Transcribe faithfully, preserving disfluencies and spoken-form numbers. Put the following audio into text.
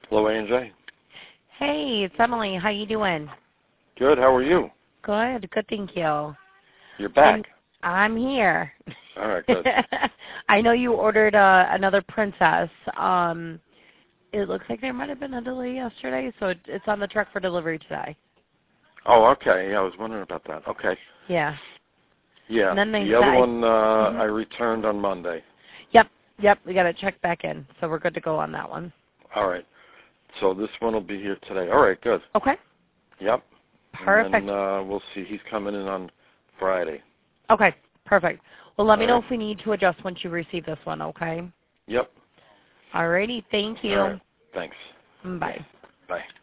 Hello, A and J. Hey, it's Emily. How you doing? Good. How are you? Good. Good, thank you. You're back. And I'm here. All right, good. I know you ordered uh, another princess. Um, it looks like there might have been a delay yesterday, so it, it's on the truck for delivery today. Oh, okay. Yeah, I was wondering about that. Okay. Yeah. Yeah. And then they the other said, one uh, mm-hmm. I returned on Monday. Yep. Yep. We got to check back in, so we're good to go on that one. All right. So this one will be here today. All right, good. Okay. Yep. Perfect. And then uh, we'll see. He's coming in on Friday. Okay. Perfect. Well, let All me right. know if we need to adjust once you receive this one, okay? Yep. Alrighty. Thank you. All right. Thanks. Bye. Bye.